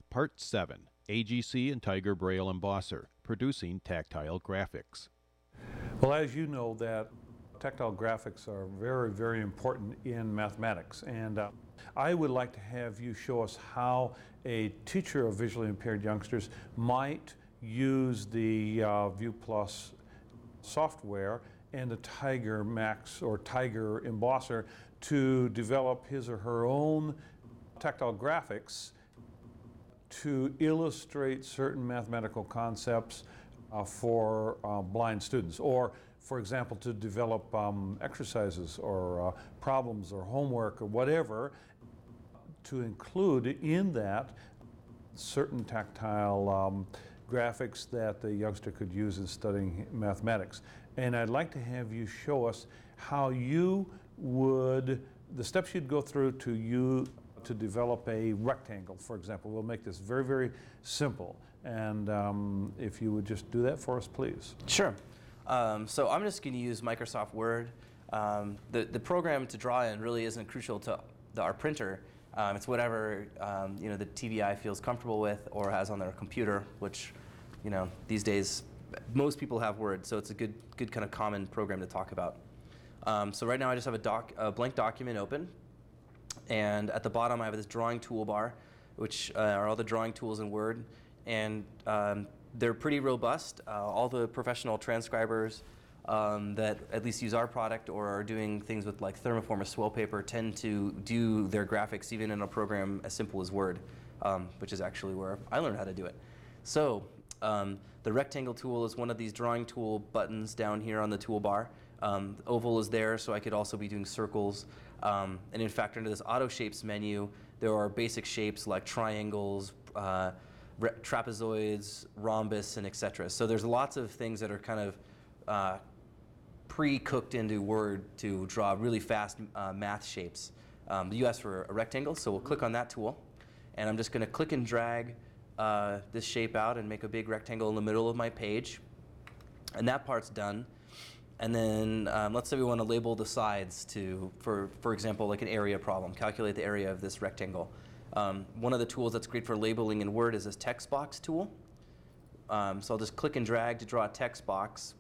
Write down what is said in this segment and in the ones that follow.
Part 7, AGC and Tiger Braille Embosser, Producing Tactile Graphics. Well, as you know, that tactile graphics are very, very important in mathematics, and I would like to have you show us how a teacher of visually impaired youngsters might use the View Plus software and the Tiger Max or Tiger Embosser to develop his or her own tactile graphics to illustrate certain mathematical concepts for blind students, or for example to develop exercises or problems or homework or whatever, to include in that certain tactile graphics that the youngster could use in studying mathematics. And I'd like to have you show us how you would, the steps you'd go through to develop a rectangle, for example. We'll make this very, very simple. And if you would just do that for us, please. Sure. So I'm just going to use Microsoft Word. The program to draw in really isn't crucial to our printer. It's whatever the TVI feels comfortable with or has on their computer, which these days most people have Word, so it's a good kind of common program to talk about. So right now I just have a blank document open, and at the bottom I have this drawing toolbar, which are all the drawing tools in Word, and they're pretty robust. All the professional transcribers that at least use our product or are doing things with like thermoform or swell paper tend to do their graphics even in a program as simple as Word, which is actually where I learned how to do it. So the rectangle tool is one of these drawing tool buttons down here on the toolbar. The oval is there, so I could also be doing circles. And in fact, under this auto shapes menu, there are basic shapes like triangles, trapezoids, rhombus, and etc. So there's lots of things that are kind of pre-cooked into Word to draw really fast math shapes. You asked for a rectangle, so we'll click on that tool. And I'm just going to click and drag this shape out and make a big rectangle in the middle of my page. And that part's done. And then let's say we want to label the sides for example, like an area problem, calculate the area of this rectangle. One of the tools that's great for labeling in Word is this text box tool. So I'll just click and drag to draw a text box.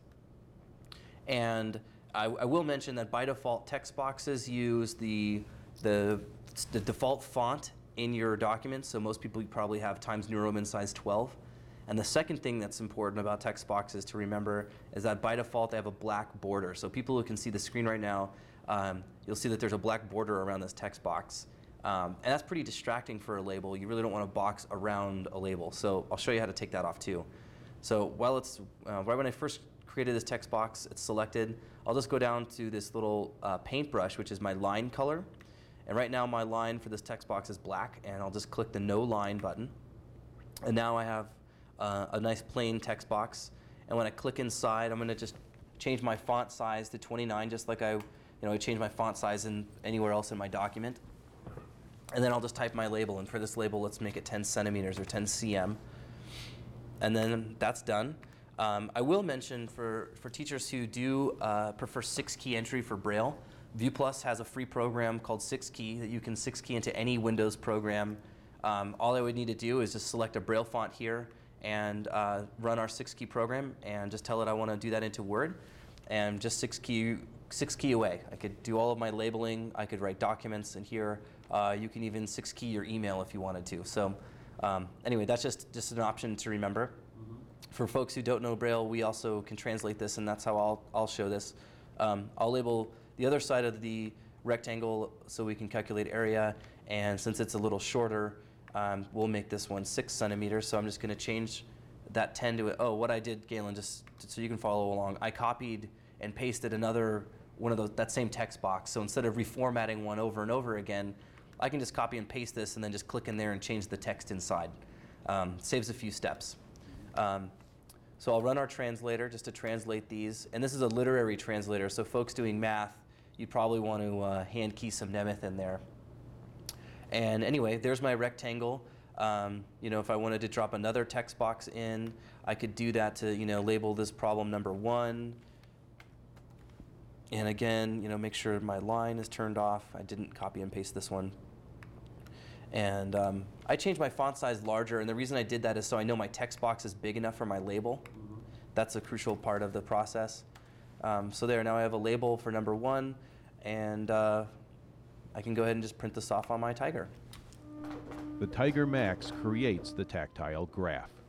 And I will mention that by default, text boxes use the default font in your document. So most people probably have Times New Roman size 12. And the second thing that's important about text boxes to remember is that by default they have a black border. So people who can see the screen right now, you'll see that there's a black border around this text box. And that's pretty distracting for a label. You really don't want a box around a label. So I'll show you how to take that off too. So while it's, right when I first created this text box, it's selected. I'll just go down to this little paintbrush, which is my line color. And right now my line for this text box is black, and I'll just click the No Line button. And now I have a nice plain text box. And when I click inside, I'm going to just change my font size to 29, just like I change my font size anywhere else in my document. And then I'll just type my label. And for this label, let's make it 10 centimeters or 10 cm. And then that's done. I will mention for teachers who do prefer 6-key entry for Braille, View Plus has a free program called 6-key that you can 6-key into any Windows program. All I would need to do is just select a Braille font here and run our 6-key program and just tell it I want to do that into Word, and just 6-key away. I could do all of my labeling. I could write documents in here. You can even 6-key your email if you wanted to. So anyway, that's just an option to remember. For folks who don't know Braille, we also can translate this, and that's how I'll show this. I'll label the other side of the rectangle so we can calculate area, and since it's a little shorter, we'll make this one 6 centimeters. So I'm just going to change that 10 to what I did, Galen, just so you can follow along. I copied and pasted another one of that same text box. So instead of reformatting one over and over again, I can just copy and paste this and then just click in there and change the text inside. Saves a few steps. So I'll run our translator just to translate these. And this is a literary translator, so folks doing math, you probably want to hand key some Nemeth in there. And anyway, there's my rectangle. If I wanted to drop another text box in, I could do that to label this problem number 1. And again, make sure my line is turned off. I didn't copy and paste this one. And I changed my font size larger, and the reason I did that is so I know my text box is big enough for my label. That's a crucial part of the process. So there, now I have a label for number 1, and I can go ahead and just print this off on my Tiger. The Tiger Max creates the tactile graph.